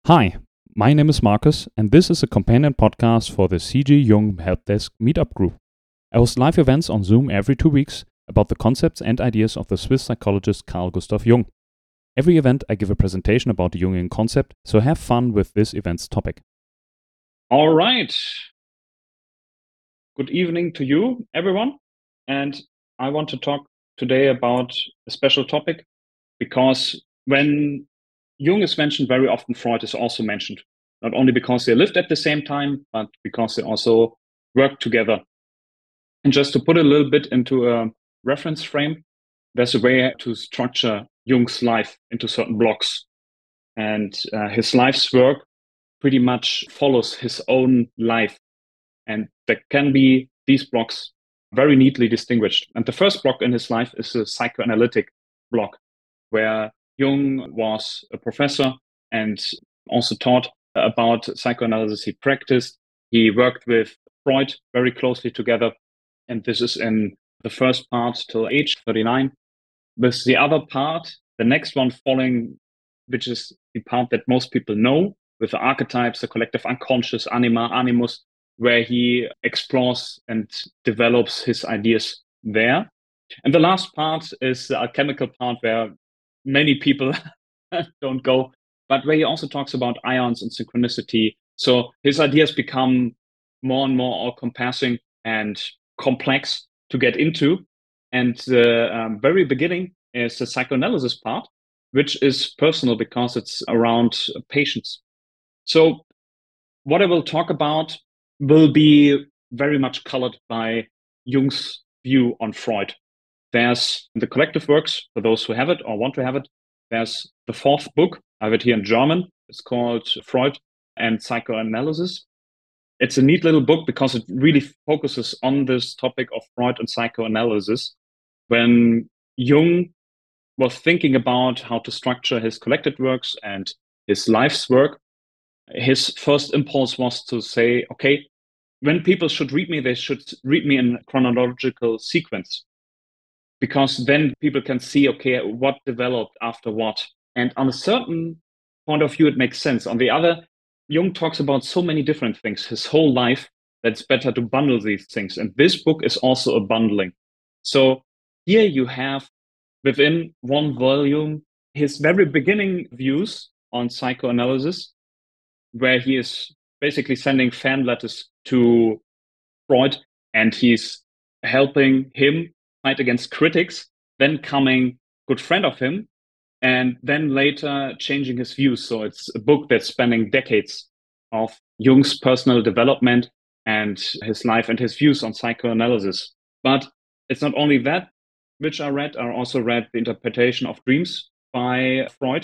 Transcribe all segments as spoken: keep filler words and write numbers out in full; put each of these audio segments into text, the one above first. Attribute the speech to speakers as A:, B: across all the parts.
A: Hi, my name is Marcus, and this is a companion podcast for the C G Jung Helpdesk Meetup Group. I host live events on Zoom every two weeks about the concepts and ideas of the Swiss psychologist Carl Gustav Jung. Every event I give a presentation about the Jungian concept, so have fun with this event's topic.
B: All right. Good evening to you, everyone. And I want to talk today about a special topic because when Jung is mentioned, very often Freud is also mentioned, not only because they lived at the same time, but because they also worked together. And just to put a little bit into a reference frame, there's a way to structure Jung's life into certain blocks. And uh, his life's work pretty much follows his own life. And there can be these blocks very neatly distinguished. And the first block in his life is a psychoanalytic block, where Jung was a professor and also taught about psychoanalysis. He practiced. He worked with Freud very closely together. And this is in the first part till age thirty-nine. With the other part, the next one following, which is the part that most people know, with the archetypes, the collective unconscious, anima, animus, where he explores and develops his ideas there. And the last part is the alchemical part, where many people don't go, but where he also talks about ions and synchronicity. So his ideas become more and more all-compassing and complex to get into. And the um, very beginning is the psychoanalysis part, which is personal because it's around patients. So what I will talk about will be very much colored by Jung's view on Freud. There's the collective works, for those who have it or want to have it. There's the fourth book. I have it here in German. It's called Freud and Psychoanalysis. It's a neat little book because it really focuses on this topic of Freud and psychoanalysis. When Jung was thinking about how to structure his collected works and his life's work, his first impulse was to say, okay, when people should read me, they should read me in chronological sequence, because then people can see, okay, what developed after what. And on a certain point of view, it makes sense. On the other, Jung talks about so many different things, his whole life, that it's better to bundle these things. And this book is also a bundling. So here you have, within one volume, his very beginning views on psychoanalysis, where he is basically sending fan letters to Freud, and he's helping him fight against critics, then coming good friend of him, and then later changing his views. So it's a book that's spanning decades of Jung's personal development and his life and his views on psychoanalysis. But it's not only that which I read. I also read The Interpretation of Dreams by Freud.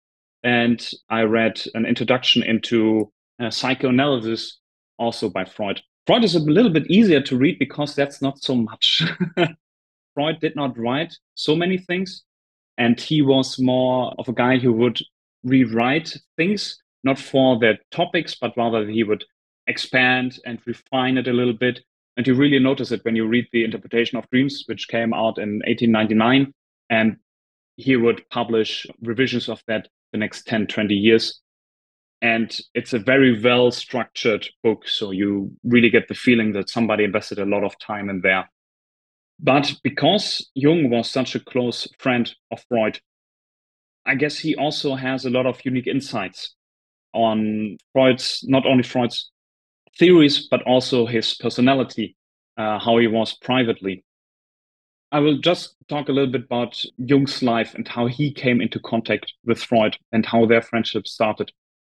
B: And I read an introduction into uh, psychoanalysis also by Freud. Freud is a little bit easier to read because that's not so much. Freud did not write so many things, and he was more of a guy who would rewrite things, not for their topics, but rather he would expand and refine it a little bit. And you really notice it when you read The Interpretation of Dreams, which came out in eighteen ninety-nine, and he would publish revisions of that the next ten, twenty years. And it's a very well structured book. So you really get the feeling that somebody invested a lot of time in there. But because Jung was such a close friend of Freud, I guess he also has a lot of unique insights on Freud's, not only Freud's theories, but also his personality, uh, how he was privately. I will just talk a little bit about Jung's life and how he came into contact with Freud and how their friendship started.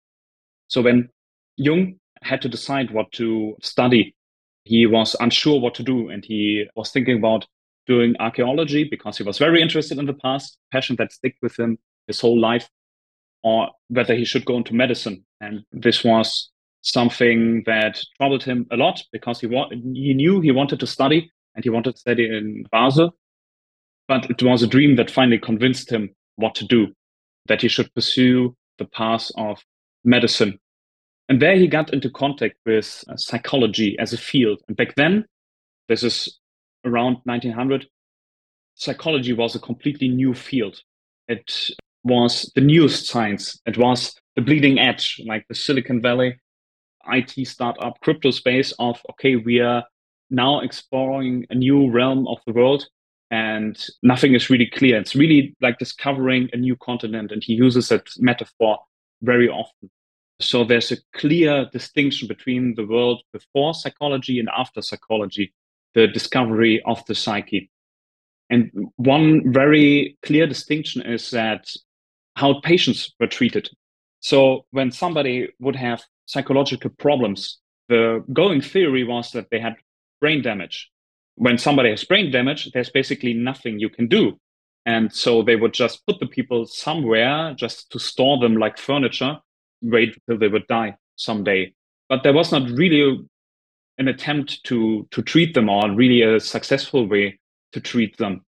B: So when Jung had to decide what to study, he was unsure what to do, and he was thinking about doing archaeology because he was very interested in the past, passion that stuck with him his whole life, or whether he should go into medicine. And this was something that troubled him a lot because he wa- he knew he wanted to study, and he wanted to study in Basel, but it was a dream that finally convinced him what to do, that he should pursue the path of medicine. And there he got into contact with uh, psychology as a field. And back then, this is around nineteen hundred, psychology was a completely new field. It was the newest science. It was the bleeding edge, like the Silicon Valley I T startup crypto space of, okay, we are now exploring a new realm of the world and nothing is really clear. It's really like discovering a new continent. And he uses that metaphor very often. So there's a clear distinction between the world before psychology and after psychology, the discovery of the psyche. And one very clear distinction is that how patients were treated. So when somebody would have psychological problems, the going theory was that they had brain damage. When somebody has brain damage, there's basically nothing you can do. And so they would just put the people somewhere just to store them like furniture, wait till they would die someday. But there was not really an attempt to, to treat them or really a successful way to treat them.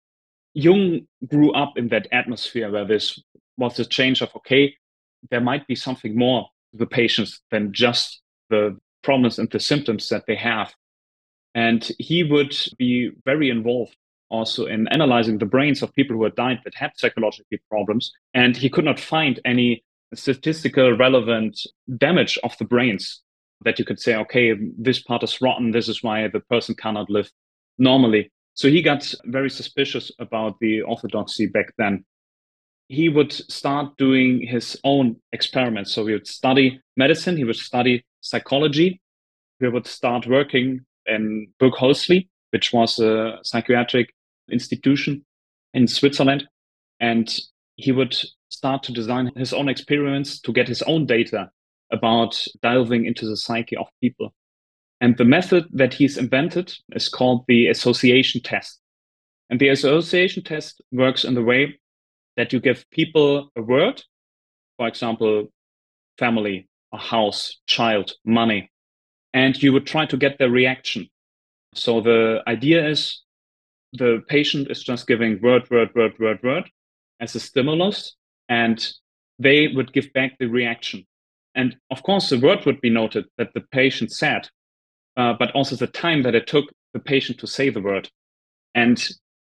B: Jung grew up in that atmosphere where this was a change of, okay, there might be something more to the patients than just the problems and the symptoms that they have. And he would be very involved also in analyzing the brains of people who had died that had psychological problems. And he could not find any statistical relevant damage of the brains that you could say, okay, this part is rotten. This is why the person cannot live normally. So he got very suspicious about the orthodoxy back then. He would start doing his own experiments. So he would study medicine, he would study psychology, he would start working in Burghölzli, which was a psychiatric institution in Switzerland. And he would start to design his own experiments to get his own data about delving into the psyche of people. And the method that he's invented is called the association test. And the association test works in the way that you give people a word, for example, family, a house, child, money, and you would try to get their reaction. So the idea is the patient is just giving word, word, word, word, word as a stimulus, and they would give back the reaction. And of course, the word would be noted that the patient said, uh, but also the time that it took the patient to say the word. And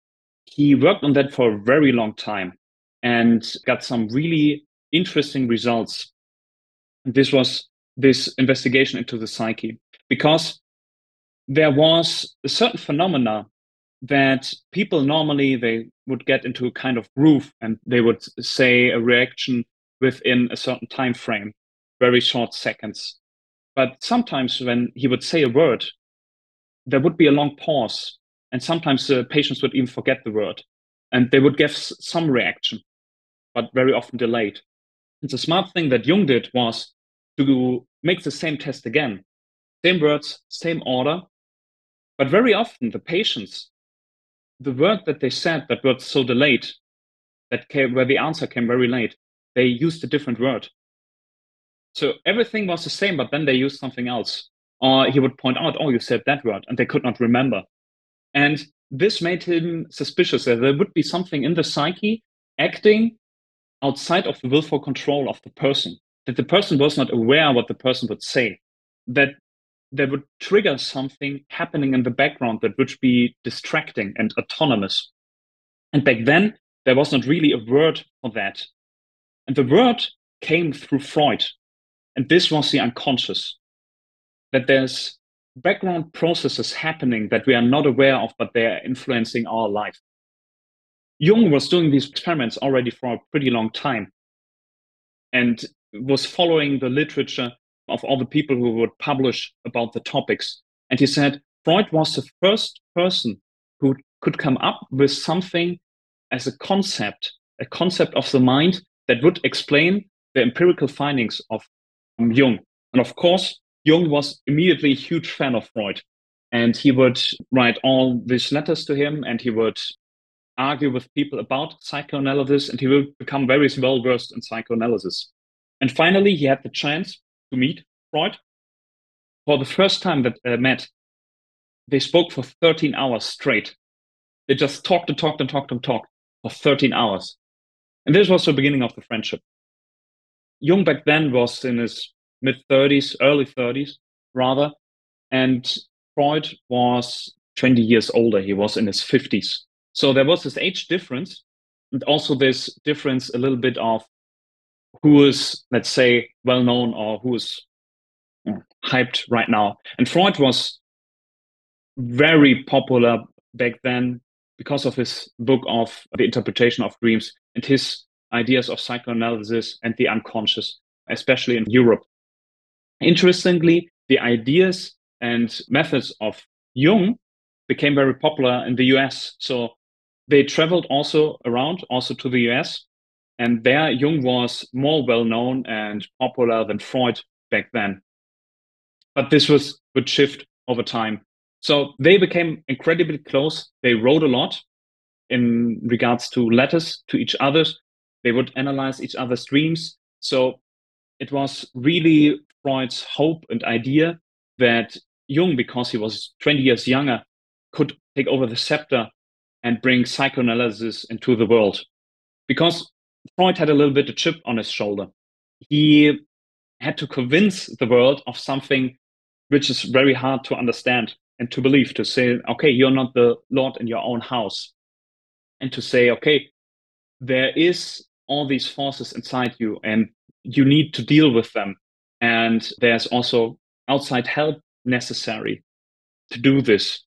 B: he worked on that for a very long time and got some really interesting results. This was this investigation into the psyche, because there was a certain phenomena that people normally, they would get into a kind of groove and they would say a reaction within a certain time frame, very short seconds. But sometimes when he would say a word, there would be a long pause, and sometimes the patients would even forget the word, and they would give some reaction, but very often delayed. And the smart thing that Jung did was to make the same test again, same words, same order, but very often the patients, the word that they said that was so delayed, that came, where the answer came very late, they used a different word. So everything was the same, but then they used something else. Or he would point out, oh, you said that word, and they could not remember. And this made him suspicious that there would be something in the psyche acting outside of the willful control of the person, that the person was not aware what the person would say, that there would trigger something happening in the background that would be distracting and autonomous. And back then, there was not really a word for that. And the word came through Freud. And this was the unconscious, that there's background processes happening that we are not aware of, but they are influencing our life. Jung was doing these experiments already for a pretty long time and was following the literature of all the people who would publish about the topics. And he said Freud was the first person who could come up with something as a concept, a concept of the mind that would explain the empirical findings of um, Jung. And of course, Jung was immediately a huge fan of Freud. And he would write all these letters to him, and he would argue with people about psychoanalysis, and he will become very well versed in psychoanalysis. And finally, he had the chance to meet Freud. For the first time that they met, they spoke for thirteen hours straight. They just talked and talked and talked and talked for thirteen hours. And this was the beginning of the friendship. Jung back then was in his mid-thirties, early thirties, rather, and Freud was twenty years older. He was in his fifties. So there was this age difference, And also this difference a little bit of who is, let's say, well known or who is you know, hyped right now. And Freud was very popular back then because of his book of The Interpretation of Dreams and his ideas of psychoanalysis and the unconscious, especially in Europe. Interestingly, the ideas and methods of Jung became very popular in the U S. So they traveled also around, also to the U S. And there, Jung was more well known and popular than Freud back then. But this was would shift over time. So they became incredibly close. They wrote a lot in regards to letters to each other. They would analyze each other's dreams. So it was really Freud's hope and idea that Jung, because he was twenty years younger, could take over the scepter and bring psychoanalysis into the world. Because Freud had a little bit of chip on his shoulder. He had to convince the world of something which is very hard to understand and to believe, to say, okay, you're not the Lord in your own house. And to say, okay, there is all these forces inside you and you need to deal with them. And there's also outside help necessary to do this.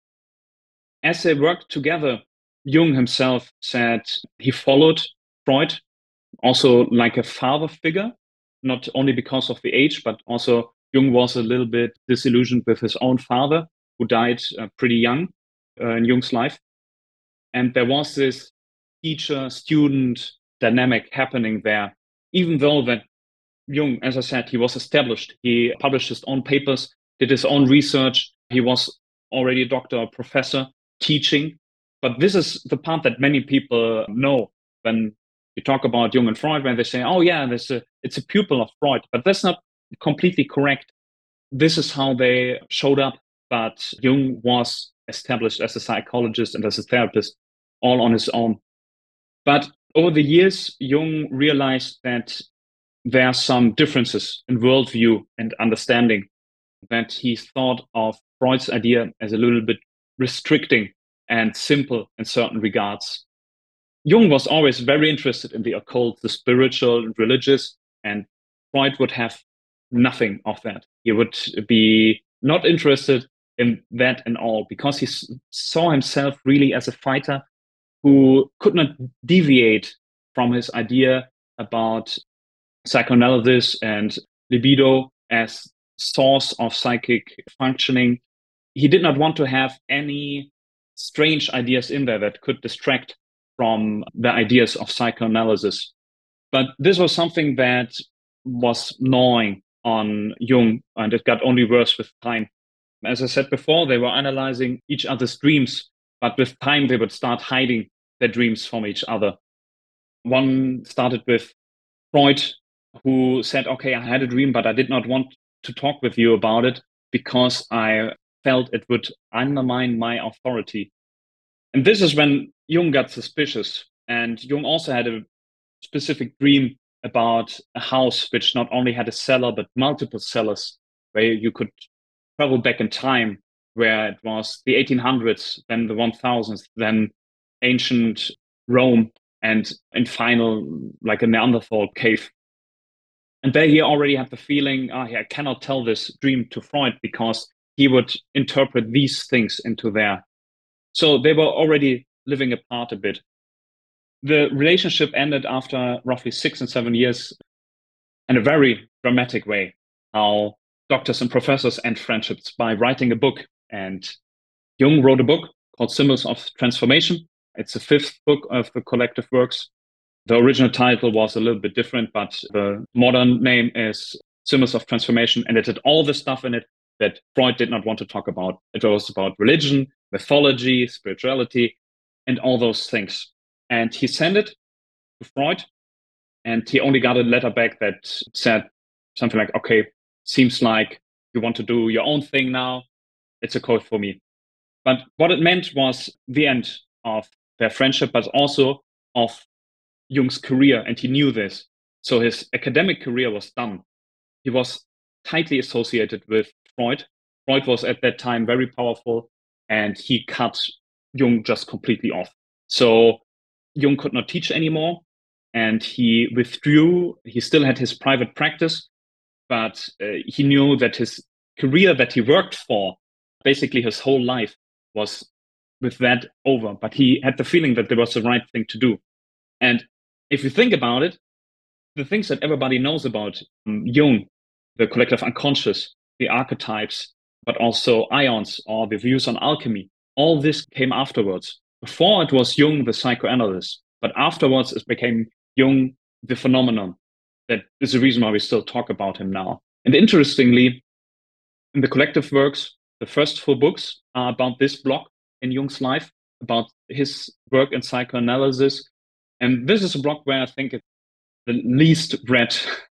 B: As they worked together, Jung himself said he followed Freud, also like a father figure, not only because of the age, but also Jung was a little bit disillusioned with his own father, who died uh, pretty young uh, in Jung's life. And there was this teacher-student dynamic happening there, even though that Jung, as I said, he was established. He published his own papers, did his own research. He was already a doctor or professor teaching. But this is the part that many people know when you talk about Jung and Freud, when they say, oh yeah, there's a, it's a pupil of Freud. But that's not completely correct. This is how they showed up. But Jung was established as a psychologist and as a therapist all on his own. But over the years, Jung realized that there are some differences in worldview and understanding, that he thought of Freud's idea as a little bit restricting and simple in certain regards. Jung was always very interested in the occult, the spiritual and religious, and Freud would have nothing of that. He would be not interested in that at all because he saw himself really as a fighter who could not deviate from his idea about psychoanalysis and libido as source of psychic functioning. He did not want to have any strange ideas in there that could distract from the ideas of psychoanalysis. But this was something that was gnawing on Jung, and it got only worse with time. As I said before, they were analyzing each other's dreams, but with time they would start hiding their dreams from each other. One started with Freud, who said, okay, I had a dream, but I did not want to talk with you about it because I felt it would undermine my authority. And this is when Jung got suspicious. And Jung also had a specific dream about a house which not only had a cellar, but multiple cellars where you could travel back in time, where it was the eighteen hundreds, then the one thousands, then ancient Rome, and in final, like a Neanderthal cave. And there he already had the feeling, oh, I cannot tell this dream to Freud because he would interpret these things into there. So they were already living apart a bit. The relationship ended after roughly six and seven years in a very dramatic way, how doctors and professors end friendships by writing a book. And Jung wrote a book called Symbols of Transformation. It's the fifth book of the collective works. The original title was a little bit different, but the modern name is Symbols of Transformation. And it had all the stuff in it that Freud did not want to talk about. It was about religion, mythology, spirituality, and all those things. And he sent it to Freud, and he only got a letter back that said something like, okay, seems like you want to do your own thing now. It's a code for me. But what it meant was the end of their friendship, but also of Jung's career, and he knew this. So his academic career was done. He was tightly associated with Freud. Freud was at that time very powerful, and he cut Jung just completely off. So Jung could not teach anymore, and he withdrew. He still had his private practice, but uh, he knew that his career that he worked for, basically his whole life, was with that over. But he had the feeling that there was the right thing to do. And if you think about it, the things that everybody knows about um, Jung, the collective unconscious, the archetypes, but also ions or the views on alchemy, all this came afterwards. Before it was Jung, the psychoanalyst, but afterwards it became Jung, the phenomenon. That is the reason why we still talk about him now. And interestingly, in the collective works, the first four books are about this block in Jung's life, about his work in psychoanalysis. And this is a block where I think it's the least read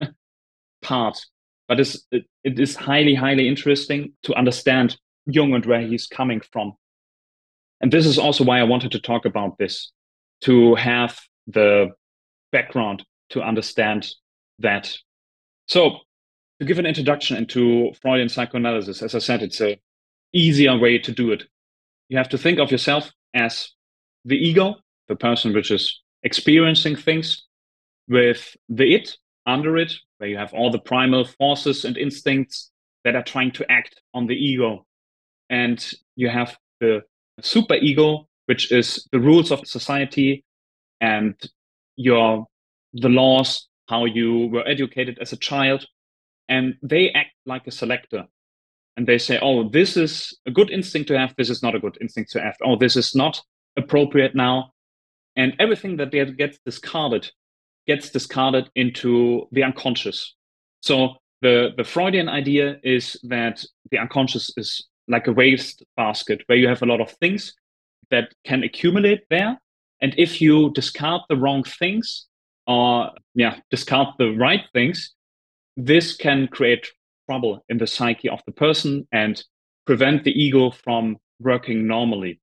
B: part, but it's, it, it is highly, highly interesting to understand Jung and where he's coming from. And this is also why I wanted to talk about this, to have the background to understand that. So, to give an introduction into Freudian psychoanalysis, as I said, it's an easier way to do it. You have to think of yourself as the ego, the person which is experiencing things, with the it under it, where you have all the primal forces and instincts that are trying to act on the ego. And you have the super ego, which is the rules of society and your the laws, how you were educated as a child. And they act like a selector. And they say, oh, this is a good instinct to have. This is not a good instinct to have. Oh, this is not appropriate now. And everything that gets discarded gets discarded into the unconscious. So the, the Freudian idea is that the unconscious is like a waste basket where you have a lot of things that can accumulate there. And if you discard the wrong things or yeah, discard the right things, this can create trouble in the psyche of the person and prevent the ego from working normally.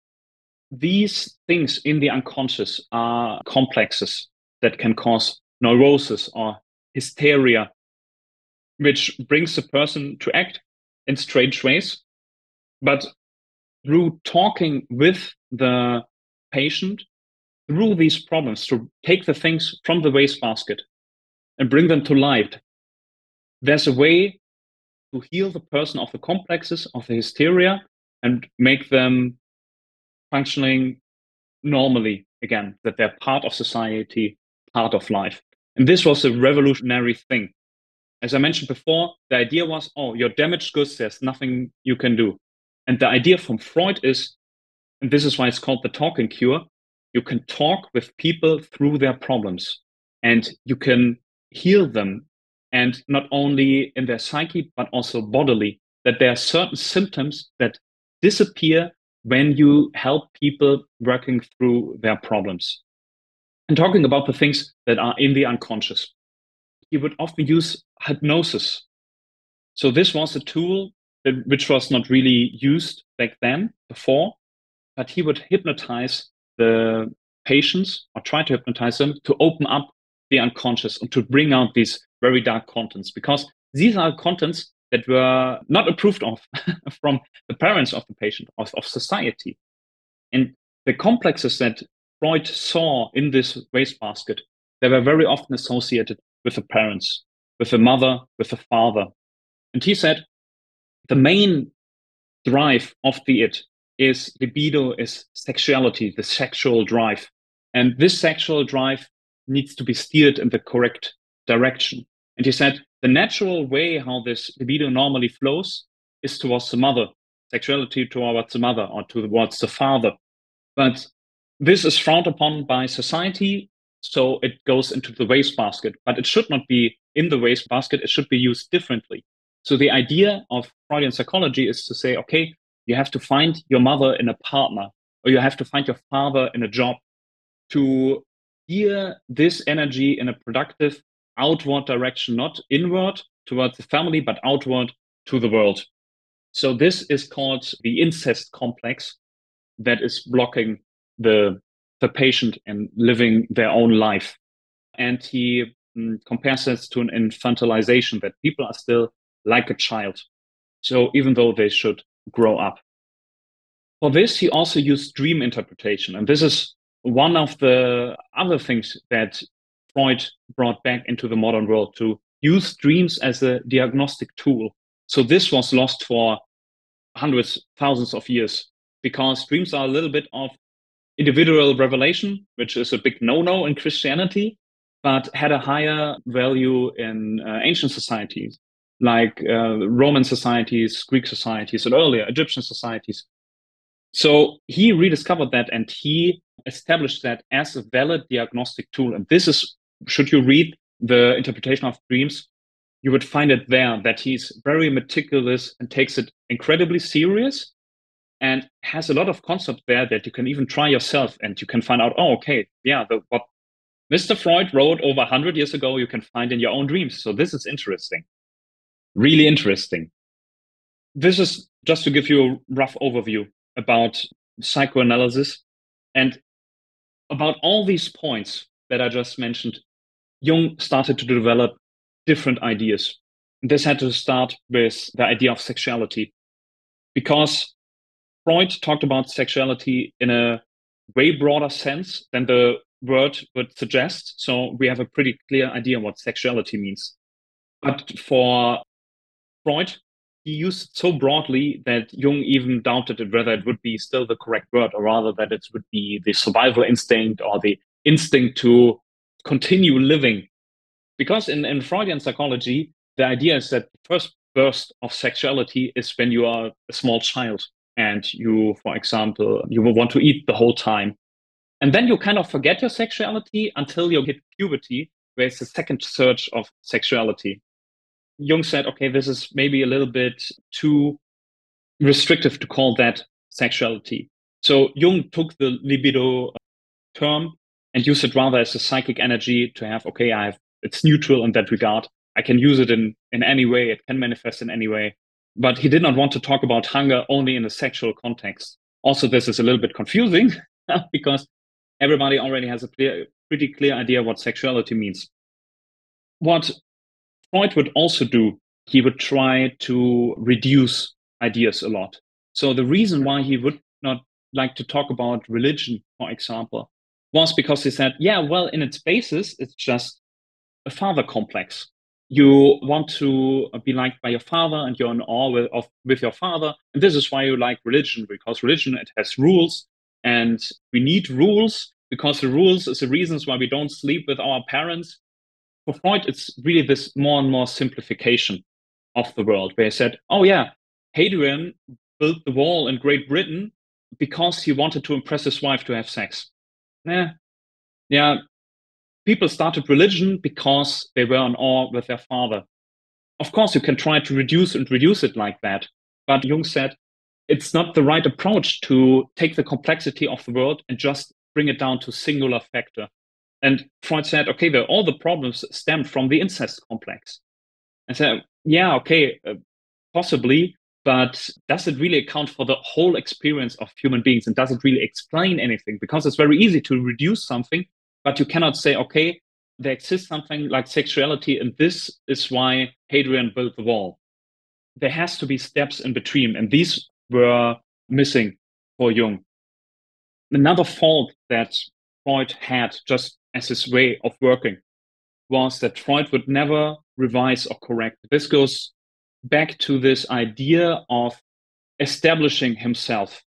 B: These things in the unconscious are complexes that can cause neurosis or hysteria, which brings the person to act in strange ways. But through talking with the patient through these problems, to take the things from the wastebasket and bring them to light, there's a way to heal the person of the complexes, of the hysteria, and make them functioning normally again, that they're part of society, part of life. And this was a revolutionary thing. As I mentioned before, the idea was, oh, you're damaged goods, there's nothing you can do. And the idea from Freud is, and this is why it's called the talking cure, you can talk with people through their problems and you can heal them. And not only in their psyche, but also bodily, that there are certain symptoms that disappear when you help people working through their problems. And talking about the things that are in the unconscious, he would often use hypnosis. So this was a tool that, which was not really used back then before, but he would hypnotize the patients or try to hypnotize them to open up the unconscious and to bring out these very dark contents, because these are contents that were not approved of from the parents of the patient, of, of society. And the complexes that Freud saw in this wastebasket, they were very often associated with the parents, with the mother, with the father. And he said the main drive of the it is libido, is sexuality, the sexual drive. And this sexual drive needs to be steered in the correct direction. And he said the natural way how this libido normally flows is towards the mother, sexuality towards the mother or towards the father. But this is frowned upon by society, so it goes into the wastebasket. But it should not be in the wastebasket, it should be used differently. So the idea of Freudian psychology is to say, okay, you have to find your mother in a partner, or you have to find your father in a job, to steer this energy in a productive outward direction, not inward towards the family, but outward to the world. So this is called the incest complex that is blocking the, the patient in living their own life. And he um, compares this to an infantilization, that people are still like a child. So even though they should grow up. For this, he also used dream interpretation. And this is one of the other things that Freud brought back into the modern world, to use dreams as a diagnostic tool. So this was lost for hundreds, thousands of years, because dreams are a little bit of individual revelation, which is a big no-no in Christianity, but had a higher value in uh, ancient societies, like uh, Roman societies, Greek societies, and earlier Egyptian societies. So he rediscovered that, and he established that as a valid diagnostic tool. And this is, should you read the interpretation of dreams, you would find it there, that he's very meticulous and takes it incredibly serious, and has a lot of concepts there that you can even try yourself, and you can find out, oh, okay, yeah, the, what Mister Freud wrote over one hundred years ago, you can find in your own dreams. So this is interesting, really interesting. This is just to give you a rough overview about psychoanalysis. And about all these points that I just mentioned, Jung started to develop different ideas. This had to start with the idea of sexuality, because Freud talked about sexuality in a way broader sense than the word would suggest. So we have a pretty clear idea what sexuality means. But for Freud, he used it so broadly that Jung even doubted whether it would be still the correct word, or rather that it would be the survival instinct or the instinct to continue living. Because in, in Freudian psychology, the idea is that the first burst of sexuality is when you are a small child and you, for example, you will want to eat the whole time. And then you kind of forget your sexuality until you hit puberty, where it's the second surge of sexuality. Jung said, okay, this is maybe a little bit too restrictive to call that sexuality. So Jung took the libido term and used it rather as a psychic energy to have, okay, I have, it's neutral in that regard. I can use it in, in any way. It can manifest in any way. But he did not want to talk about hunger only in a sexual context. Also, this is a little bit confusing because everybody already has a clear, pretty clear idea what sexuality means. What Freud would also do, he would try to reduce ideas a lot. So the reason why he would not like to talk about religion, for example, was because he said, yeah, well, in its basis, it's just a father complex. You want to be liked by your father, and you're in awe with, of, with your father. And this is why you like religion, because religion, it has rules, and we need rules because the rules is the reasons why we don't sleep with our parents. For Freud, it's really this more and more simplification of the world, where he said, oh yeah, Hadrian built the wall in Great Britain because he wanted to impress his wife to have sex. Yeah, yeah. People started religion because they were in awe with their father. Of course, you can try to reduce and reduce it like that. But Jung said, it's not the right approach to take the complexity of the world and just bring it down to a singular factor. And Freud said, okay, the, all the problems stem from the incest complex. And said, yeah, okay, uh, possibly, but does it really account for the whole experience of human beings? And does it really explain anything? Because it's very easy to reduce something, but you cannot say, okay, there exists something like sexuality, and this is why Hadrian built the wall. There has to be steps in between, and these were missing for Jung. Another fault that Freud had, just as his way of working, was that Freud would never revise or correct. This goes back to this idea of establishing himself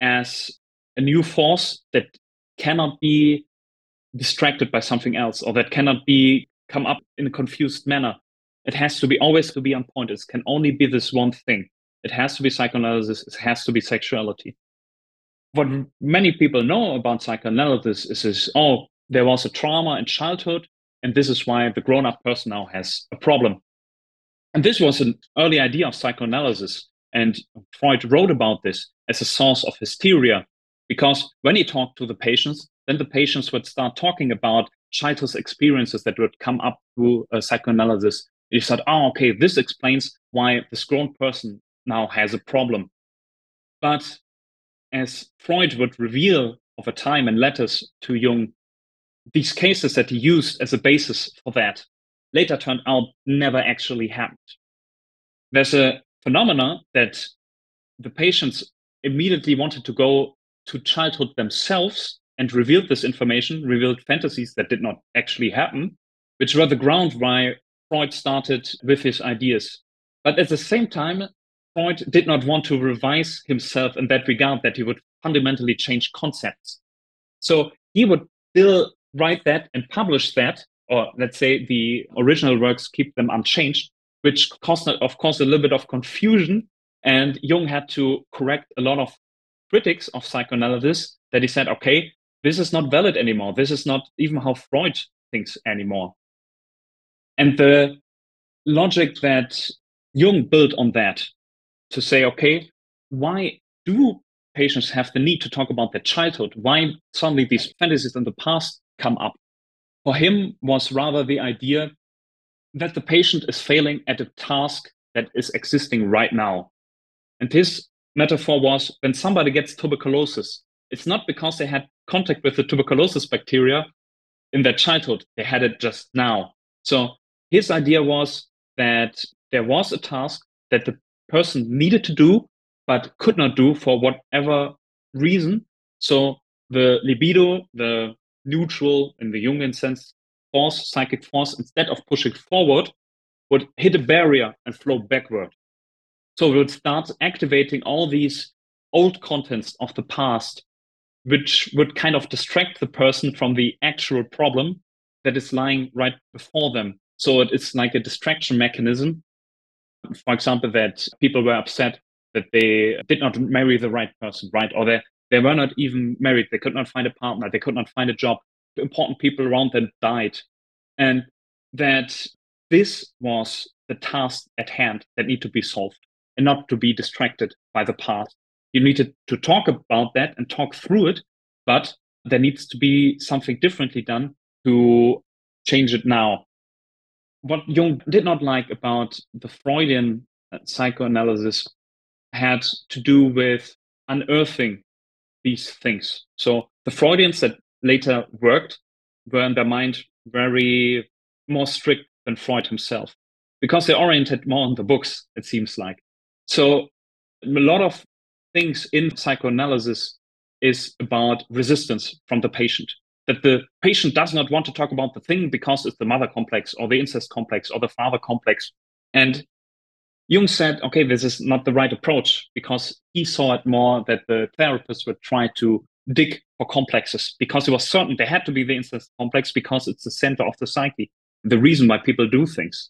B: as a new force that cannot be distracted by something else, or that cannot be come up in a confused manner. It has to be always to be on point. It can only be this one thing. It has to be psychoanalysis. It has to be sexuality. What many people know about psychoanalysis is, is oh, there was a trauma in childhood, and this is why the grown-up person now has a problem. And this was an early idea of psychoanalysis. And Freud wrote about this as a source of hysteria, because when he talked to the patients, then the patients would start talking about childhood experiences that would come up through a psychoanalysis. He said, oh, okay, this explains why this grown person now has a problem. But as Freud would reveal over time in letters to Jung, these cases that he used as a basis for that later turned out never actually happened. There's a phenomena that the patients immediately wanted to go to childhood themselves and revealed this information, revealed fantasies that did not actually happen, which were the ground why Freud started with his ideas. But at the same time, Freud did not want to revise himself in that regard, that he would fundamentally change concepts. So he would still write that and publish that, or let's say the original works, keep them unchanged, which caused, of course, a little bit of confusion. And Jung had to correct a lot of critics of psychoanalysis that he said, okay, this is not valid anymore. This is not even how Freud thinks anymore. And the logic that Jung built on that to say, okay, why do patients have the need to talk about their childhood? Why suddenly these fantasies in the past come up? For him was rather the idea that the patient is failing at a task that is existing right now. And his metaphor was, when somebody gets tuberculosis, it's not because they had contact with the tuberculosis bacteria in their childhood, they had it just now. So his idea was that there was a task that the person needed to do, but could not do for whatever reason. So the libido, the neutral, in the Jungian sense, force, psychic force, instead of pushing forward, would hit a barrier and flow backward. So it would start activating all these old contents of the past, which would kind of distract the person from the actual problem that is lying right before them. So it's like a distraction mechanism. For example, that people were upset that they did not marry the right person, right? Or they, they were not even married. They could not find a partner. They could not find a job. The important people around them died. And that this was the task at hand that need to be solved and not to be distracted by the past. You needed to talk about that and talk through it, but there needs to be something differently done to change it now. What Jung did not like about the Freudian psychoanalysis had to do with unearthing these things. So the Freudians that later worked were in their mind very more strict than Freud himself, because they oriented more on the books, it seems like. So a lot of things in psychoanalysis is about resistance from the patient, that the patient does not want to talk about the thing because it's the mother complex or the incest complex or the father complex. And Jung said, okay, this is not the right approach, because he saw it more that the therapists would try to dig for complexes, because he was certain there had to be the incest complex because it's the center of the psyche, the reason why people do things.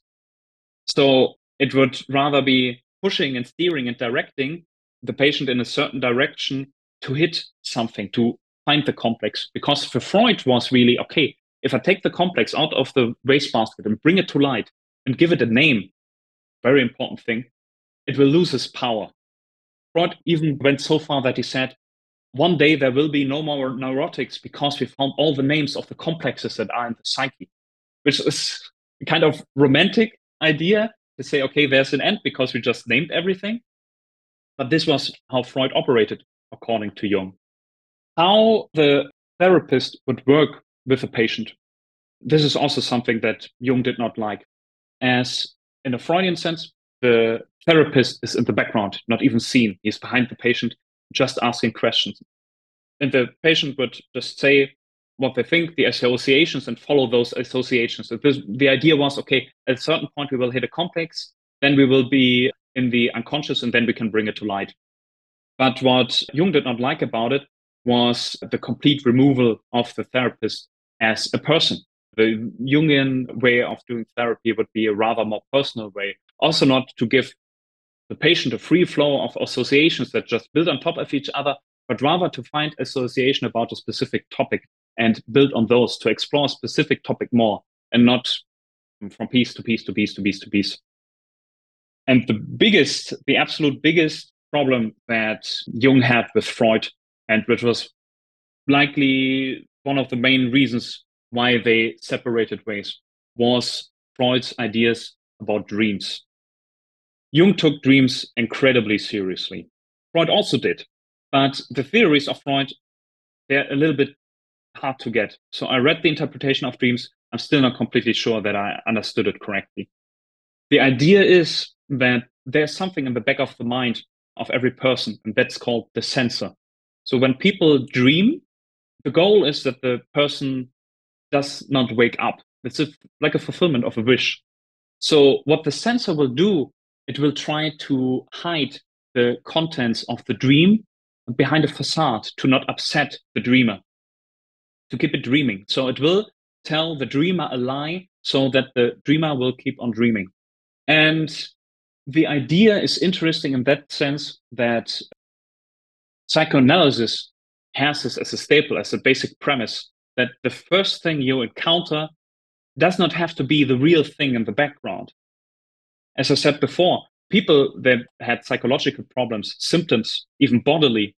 B: So it would rather be pushing and steering and directing the patient in a certain direction to hit something, to find the complex. Because for Freud was really, okay, if I take the complex out of the wastebasket and bring it to light and give it a name, very important thing, it will lose its power. Freud even went so far that he said, one day there will be no more neurotics because we found all the names of the complexes that are in the psyche, which is a kind of romantic idea to say, okay, there's an end because we just named everything. But this was how Freud operated, according to Jung. How the therapist would work with a patient, this is also something that Jung did not like. As in a Freudian sense, the therapist is in the background, not even seen. He's behind the patient, just asking questions. And the patient would just say what they think, the associations, and follow those associations. So this, the idea was, okay, at a certain point we will hit a complex, then we will be in the unconscious, and then we can bring it to light. But what Jung did not like about it was the complete removal of the therapist as a person. The Jungian way of doing therapy would be a rather more personal way. Also not to give the patient a free flow of associations that just build on top of each other, but rather to find association about a specific topic and build on those to explore a specific topic more, and not from piece to piece to piece to piece to piece. And the biggest, the absolute biggest problem that Jung had with Freud, and which was likely one of the main reasons why they separated ways, was Freud's ideas about dreams. Jung took dreams incredibly seriously. Freud also did. But the theories of Freud, they're a little bit hard to get. So I read the interpretation of dreams. I'm still not completely sure that I understood it correctly. The idea is that there's something in the back of the mind of every person, and that's called the sensor. So when people dream, the goal is that the person does not wake up. It's a, like a fulfillment of a wish. So what the sensor will do, it will try to hide the contents of the dream behind a facade to not upset the dreamer, to keep it dreaming. So it will tell the dreamer a lie so that the dreamer will keep on dreaming. And the idea is interesting in that sense that psychoanalysis has this as a staple, as a basic premise, that the first thing you encounter does not have to be the real thing in the background. As I said before, people that had psychological problems, symptoms, even bodily,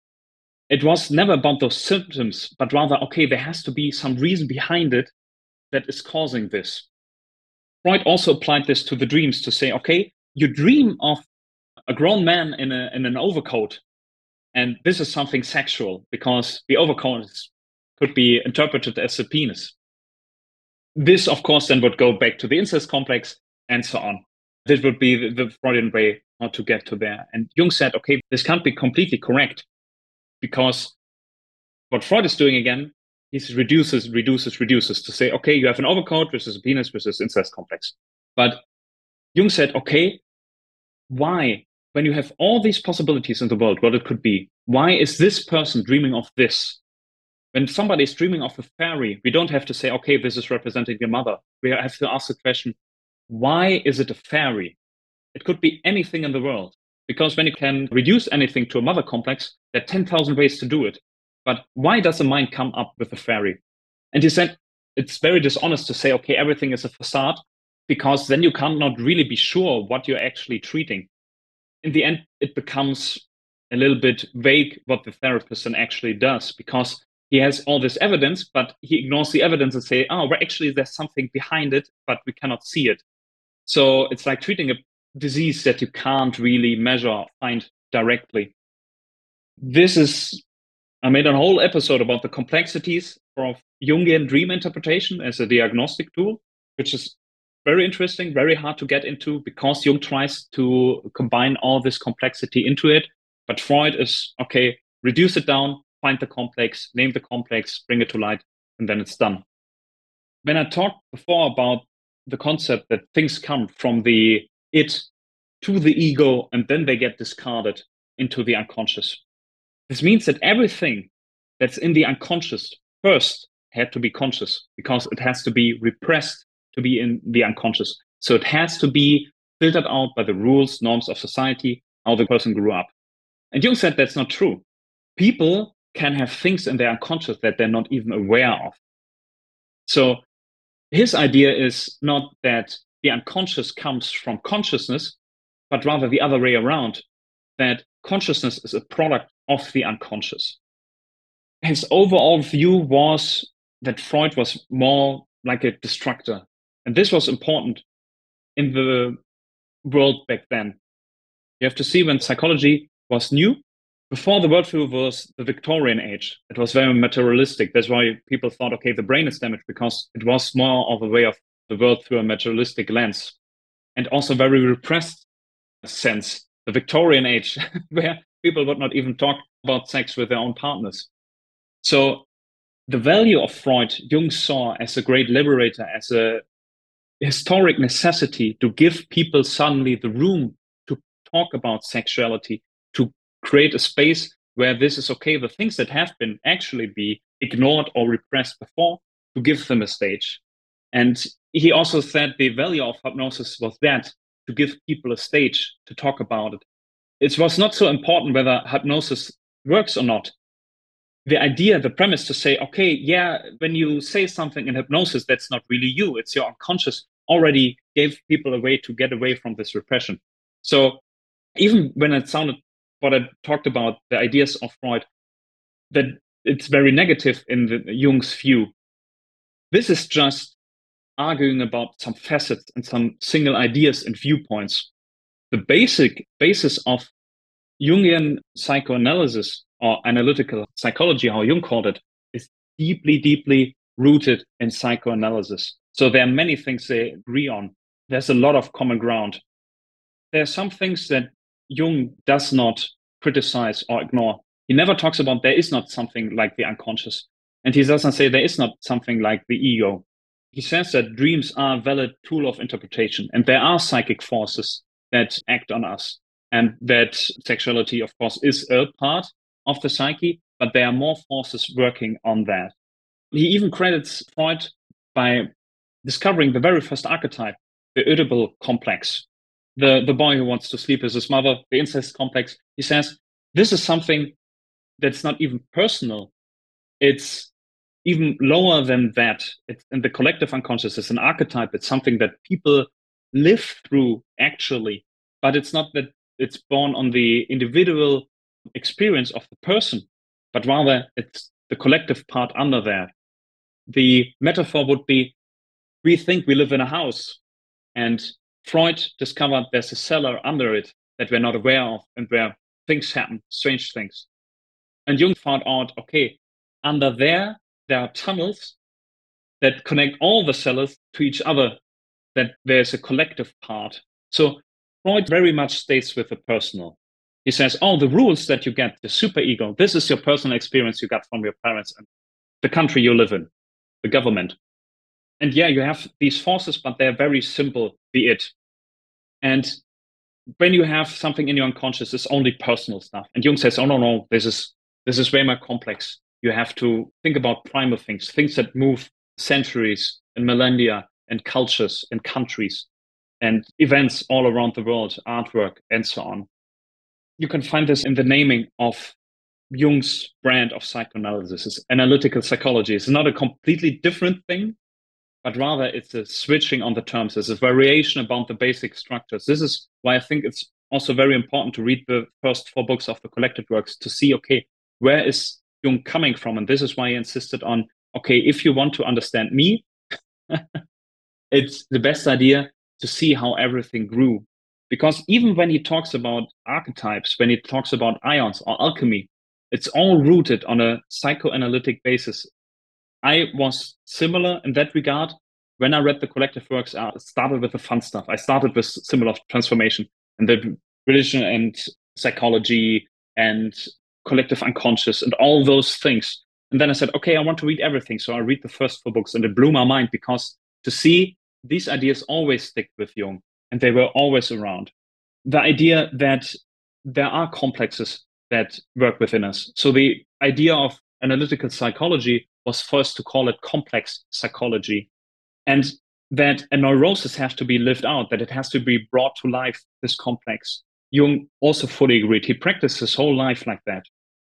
B: it was never about those symptoms, but rather, okay, there has to be some reason behind it that is causing this. Freud also applied this to the dreams to say, okay, you dream of a grown man in, a, in an overcoat, and this is something sexual because the overcoat is, could be interpreted as a penis. This, of course, then would go back to the incest complex and so on. This would be the, the Freudian way how to get to there. And Jung said, okay, this can't be completely correct because what Freud is doing again, he reduces, reduces, reduces to say, okay, you have an overcoat versus a penis versus incest complex. But Jung said, okay, why? When you have all these possibilities in the world, what it could be, why is this person dreaming of this? When somebody is dreaming of a fairy, we don't have to say, okay, this is representing your mother. We have to ask the question, why is it a fairy? It could be anything in the world. Because when you can reduce anything to a mother complex, there are ten thousand ways to do it. But why does the mind come up with a fairy? And he said, it's very dishonest to say, okay, everything is a facade, because then you cannot really be sure what you're actually treating. In the end, it becomes a little bit vague what the therapist then actually does, because he has all this evidence, but he ignores the evidence and say, oh, well, actually, there's something behind it, but we cannot see it. So it's like treating a disease that you can't really measure, find directly. This is, I made a whole episode about the complexities of Jungian dream interpretation as a diagnostic tool, which is very interesting, very hard to get into because Jung tries to combine all this complexity into it. But Freud is, okay, reduce it down, find the complex, name the complex, bring it to light, and then it's done. When I talked before about the concept that things come from the it to the ego, and then they get discarded into the unconscious. This means that everything that's in the unconscious first had to be conscious because it has to be repressed to be in the unconscious. So it has to be filtered out by the rules, norms of society, how the person grew up. And Jung said that's not true. People can have things in their unconscious that they're not even aware of. So his idea is not that the unconscious comes from consciousness, but rather the other way around, that consciousness is a product of the unconscious. His overall view was that Freud was more like a destructor. And this was important in the world back then. You have to see when psychology was new, before the worldview was the Victorian age, it was very materialistic. That's why people thought, okay, the brain is damaged because it was more of a way of the world through a materialistic lens. And also very repressed sense, the Victorian age, where people would not even talk about sex with their own partners. So the value of Freud, Jung saw as a great liberator, as a historic necessity to give people suddenly the room to talk about sexuality, to create a space where this is okay, the things that have been actually be ignored or repressed before, to give them a stage. And he also said the value of hypnosis was that, to give people a stage to talk about it. It was not so important whether hypnosis works or not. The idea, the premise to say, okay, yeah, when you say something in hypnosis, that's not really you, it's your unconscious, already gave people a way to get away from this repression. So even when it sounded, what I talked about, the ideas of Freud, that it's very negative in the Jung's view, this is just arguing about some facets and some single ideas and viewpoints. The basic basis of Jungian psychoanalysis or analytical psychology, how Jung called it, is deeply, deeply rooted in psychoanalysis. So there are many things they agree on. There's a lot of common ground. There are some things that Jung does not criticize or ignore. He never talks about there is not something like the unconscious. And he doesn't say there is not something like the ego. He says that dreams are a valid tool of interpretation, and there are psychic forces that act on us, and that sexuality, of course, is a part of the psyche, but there are more forces working on that. He even credits Freud by discovering the very first archetype, the Oedipal complex, the, the boy who wants to sleep with his mother, the incest complex. He says, this is something that's not even personal. It's even lower than that. It's in the collective unconscious. It's an archetype. It's something that people live through actually, but it's not that it's born on the individual experience of the person, but rather it's the collective part under that. The metaphor would be, we think we live in a house, and Freud discovered there's a cellar under it that we're not aware of, and where things happen, strange things. And Jung found out, okay, under there, there are tunnels that connect all the cellars to each other, that there's a collective part. So Freud very much stays with the personal. He says, oh, the rules that you get, the superego, this is your personal experience you got from your parents and the country you live in, the government. And yeah, you have these forces, but they're very simple, be it. And when you have something in your unconscious, it's only personal stuff. And Jung says, oh, no, no, this is this is way more complex. You have to think about primal things, things that move centuries and millennia and cultures and countries and events all around the world, artwork, and so on. You can find this in the naming of Jung's brand of psychoanalysis. It's analytical psychology. It's not a completely different thing, but rather it's a switching on the terms. It's a variation about the basic structures. This is why I think it's also very important to read the first four books of the collected works to see, okay, where is Jung coming from? And this is why I insisted on, okay, if you want to understand me, it's the best idea to see how everything grew. Because even when he talks about archetypes, when he talks about ions or alchemy, it's all rooted on a psychoanalytic basis. I was similar in that regard. When I read the collective works, I started with the fun stuff. I started with symbol of transformation and the religion and psychology and collective unconscious and all those things. And then I said, okay, I want to read everything. So I read the first four books, and it blew my mind, because to see these ideas always stick with Jung, and they were always around. The idea that there are complexes that work within us. So the idea of analytical psychology was first to call it complex psychology, and that a neurosis has to be lived out, that it has to be brought to life, this complex. Jung also fully agreed. He practiced his whole life like that.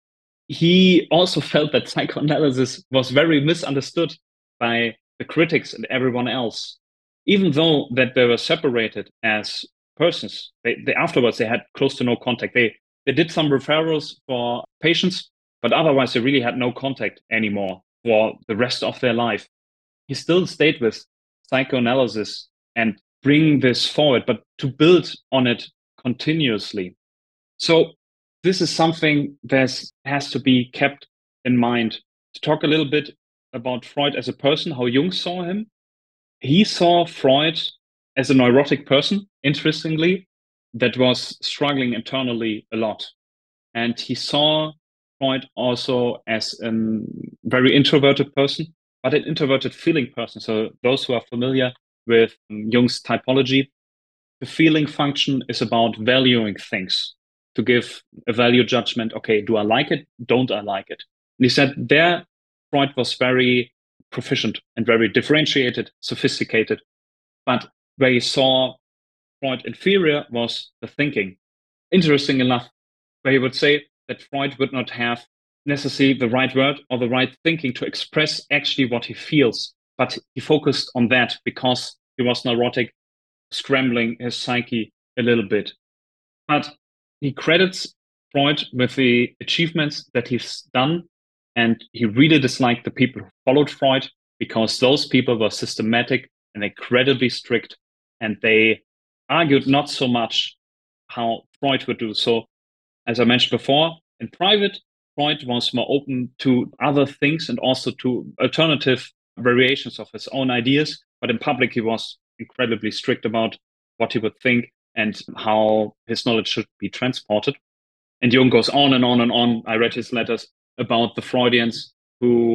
B: He also felt that psychoanalysis was very misunderstood by the critics and everyone else, even though that they were separated as persons. They, they afterwards they had close to no contact. They they did some referrals for patients, but otherwise they really had no contact anymore for the rest of their life. He still stayed with psychoanalysis and bring this forward, but to build on it continuously. So this is something that has to be kept in mind. To talk a little bit about Freud as a person, how Jung saw him. He saw Freud as a neurotic person, interestingly, that was struggling internally a lot. And he saw Freud also as a very introverted person, but an introverted feeling person. So those who are familiar with Jung's typology, the feeling function is about valuing things, to give a value judgment. Okay, do I like it? Don't I like it? And he said there, Freud was very proficient and very differentiated, sophisticated. But where he saw Freud inferior was the thinking. Interesting enough, where he would say that Freud would not have necessarily the right word or the right thinking to express actually what he feels, but he focused on that because he was neurotic, scrambling his psyche a little bit. But he credits Freud with the achievements that he's done, and he really disliked the people who followed Freud, because those people were systematic and incredibly strict, and they argued not so much how Freud would do. So, as I mentioned before, in private, Freud was more open to other things and also to alternative variations of his own ideas. But in public, he was incredibly strict about what he would think and how his knowledge should be transported. And Jung goes on and on and on. I read his letters about the Freudians who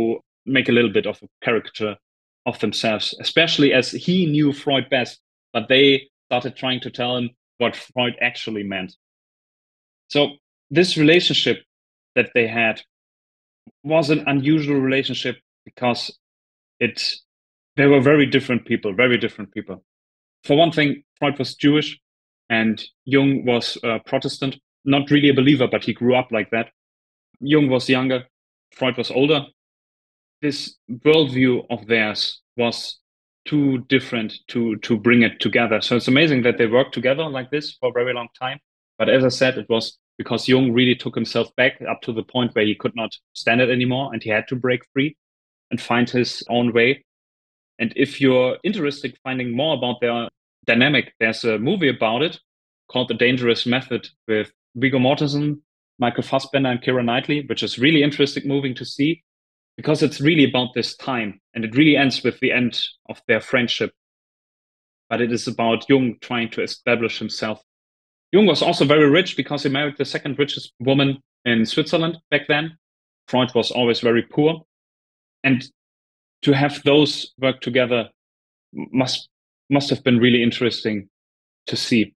B: make a little bit of a caricature of themselves, especially as he knew Freud best, but they started trying to tell him what Freud actually meant. So this relationship that they had was an unusual relationship because it they were very different people, very different people. For one thing, Freud was Jewish and Jung was uh, Protestant, not really a believer, but he grew up like that. Jung was younger, Freud was older. This worldview of theirs was too different to to bring it together. So it's amazing that they worked together like this for a very long time. But as I said, it was because Jung really took himself back up to the point where he could not stand it anymore and he had to break free and find his own way. And if you're interested in finding more about their dynamic, there's a movie about it called The Dangerous Method with Viggo Mortensen, Michael Fassbender, and Keira Knightley, which is really interesting movie to see because it's really about this time and it really ends with the end of their friendship. But it is about Jung trying to establish himself. Jung was also very rich because he married the second richest woman in Switzerland back then. Freud was always very poor. And to have those work together must must have been really interesting to see.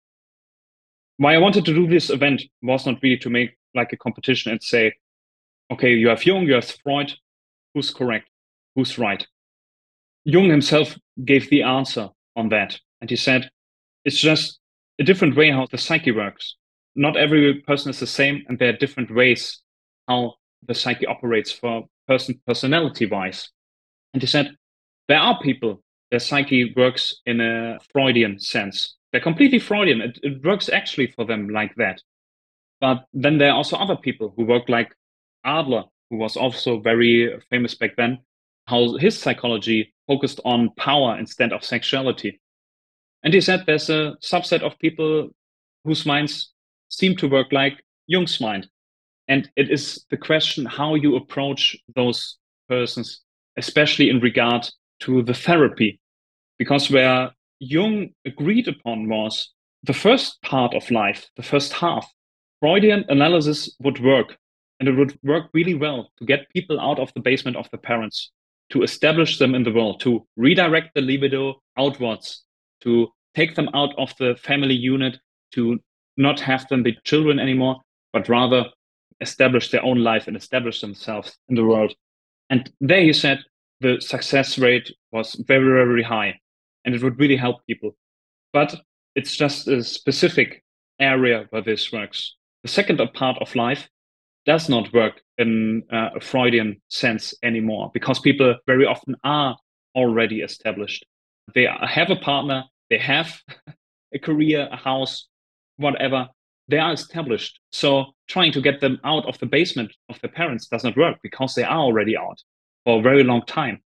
B: Why I wanted to do this event was not really to make like a competition and say, okay, you have Jung, you have Freud, who's correct, who's right? Jung himself gave the answer on that. And he said, it's just a different way how the psyche works. Not every person is the same, and there are different ways how the psyche operates for person personality-wise. And he said, there are people, their psyche works in a Freudian sense. They're completely Freudian. It, it works actually for them like that. But then there are also other people who work like Adler, who was also very famous back then, how his psychology focused on power instead of sexuality. And he said there's a subset of people whose minds seem to work like Jung's mind. And it is the question how you approach those persons, especially in regard to the therapy. Because where Jung agreed upon was the first part of life, the first half, Freudian analysis would work. And it would work really well to get people out of the basement of the parents, to establish them in the world, to redirect the libido outwards, to take them out of the family unit, to not have them be children anymore, but rather establish their own life and establish themselves in the world. And there he said the success rate was very, very high and it would really help people. But it's just a specific area where this works. The second part of life does not work in uh, a Freudian sense anymore because people very often are already established. They have a partner, they have a career, a house, whatever. They are established. So trying to get them out of the basement of their parents does not work because they are already out for a very long time.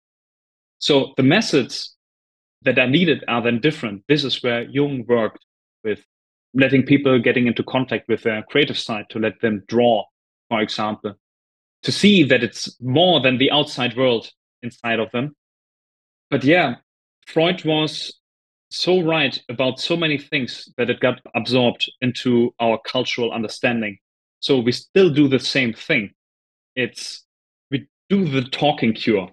B: So the methods that are needed are then different. This is where Jung worked with letting people getting into contact with their creative side, to let them draw, for example, to see that it's more than the outside world inside of them. But yeah, Freud was so right about so many things that it got absorbed into our cultural understanding. So we still do the same thing. It's, we do the talking cure.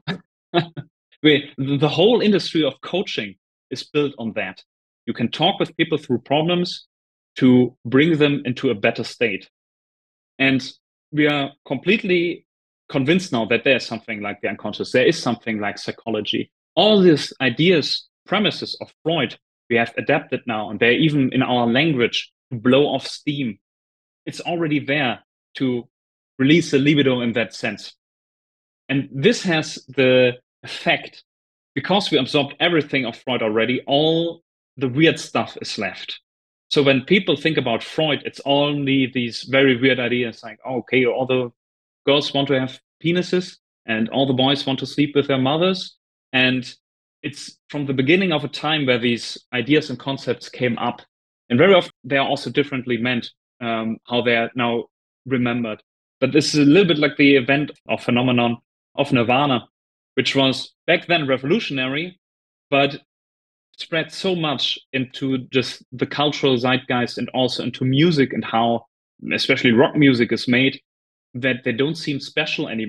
B: we, the whole industry of coaching is built on that. You can talk with people through problems to bring them into a better state. And we are completely convinced now that there's something like the unconscious. There is something like psychology. All these ideas, premises of Freud, we have adapted now, and they're even in our language to blow off steam. It's already there to release the libido in that sense. And this has the effect, because we absorbed everything of Freud already, all the weird stuff is left. So when people think about Freud, it's only these very weird ideas like, oh, okay, all the girls want to have penises and all the boys want to sleep with their mothers. And it's from the beginning of a time where these ideas and concepts came up. And very often they are also differently meant, um, how they are now remembered. But this is a little bit like the event or phenomenon of Nirvana, which was back then revolutionary, but spread so much into just the cultural zeitgeist and also into music and how especially rock music is made, that they don't seem special anymore.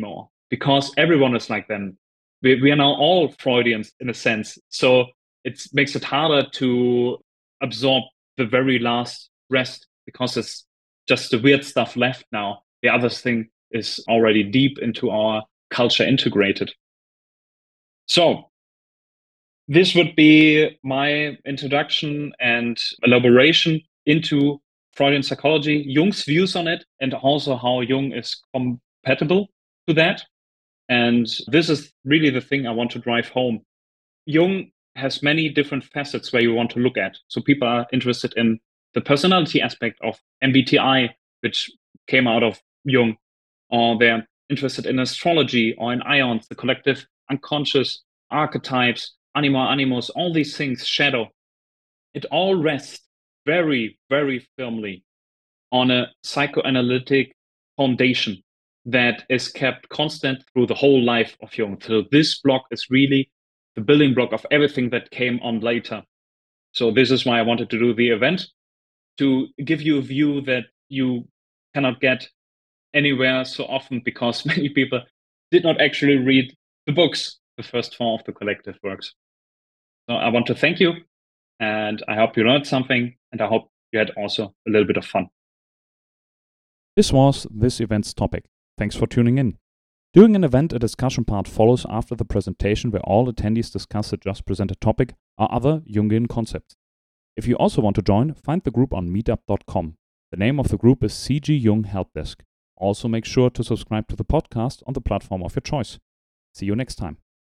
B: because everyone is like them. We, we are now all Freudians in a sense. So it makes it harder to absorb the very last rest because it's just the weird stuff left now. The other thing is already deep into our culture integrated. So this would be my introduction and elaboration into Freudian psychology, Jung's views on it, and also how Jung is compatible to that. And this is really the thing I want to drive home. Jung has many different facets where you want to look at. So people are interested in the personality aspect of M B T I, which came out of Jung, or they're interested in astrology or in ions, the collective unconscious, archetypes, anima, animus, all these things, shadow. It all rests very, very firmly on a psychoanalytic foundation that is kept constant through the whole life of Jung. So this block is really the building block of everything that came on later. So this is why I wanted to do the event, to give you a view that you cannot get anywhere so often, because many people did not actually read the books, the first four of the collective works. So I want to thank you, and I hope you learned something, and I hope you had also a little bit of fun.
A: This was this event's topic. Thanks for tuning in. During an event, a discussion part follows after the presentation where all attendees discuss the just presented topic or other Jungian concepts. If you also want to join, find the group on meetup dot com. The name of the group is C G Jung Help Desk. Also make sure to subscribe to the podcast on the platform of your choice. See you next time.